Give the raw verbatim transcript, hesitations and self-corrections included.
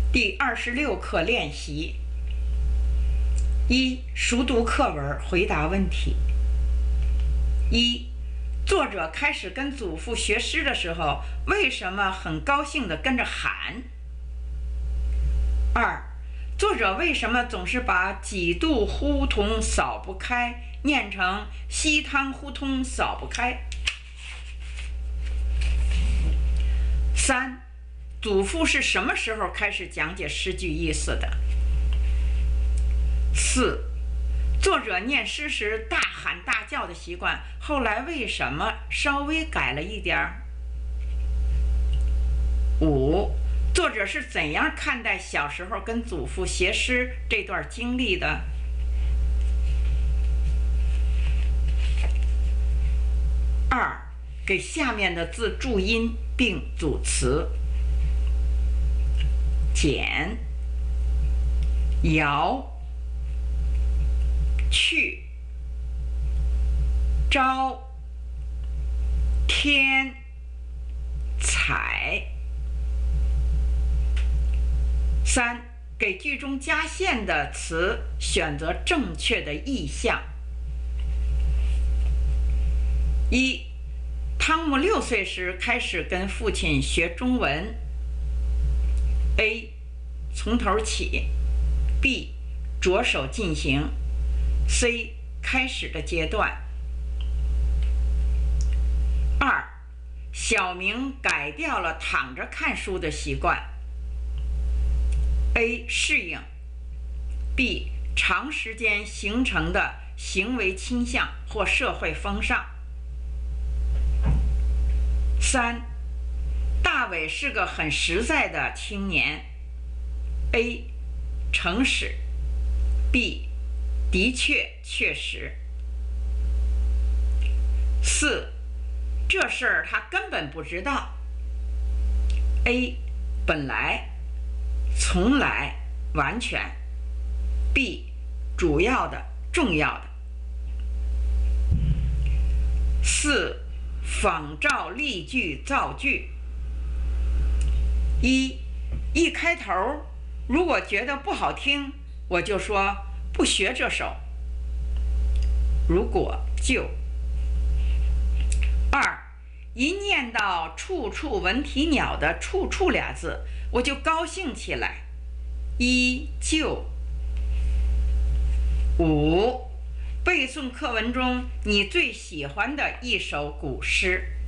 第二十六课练习：一、熟读课文，回答问题。一、作者开始跟祖父学诗的时候，为什么很高兴地跟着喊？二、作者为什么总是把几度胡同扫不开念成西汤胡同扫不开？三、祖父是什么时候开始讲解诗句意思的？四、作者念诗时大喊大叫的习惯，后来为什么稍微改了一点儿？五、作者是怎样看待小时候跟祖父学诗这段经历的？二、给下面的字注音并组词。简、遥、去、朝、天、采。三、给句中加线的词选择正确的意象。一、汤姆六岁时开始跟父亲学中文。A. 从头起 B. 着手进行 C. 开始的阶段。二、小明改掉了躺着看书的习惯。A. 适应 B. 长时间形成的行为倾向或社会风尚。三、大伟是个很实在的青年。A. 诚实 B. 的确确实。四、这事儿他根本不知道。A. 本来从来完全 B. 主要的重要的。四、仿照例句造句。一、一开头如果觉得不好听，我就说不学这首。如果就。二、一念到处处闻啼鸟的处处俩字，我就高兴起来。依旧。五、背诵课文中你最喜欢的一首古诗。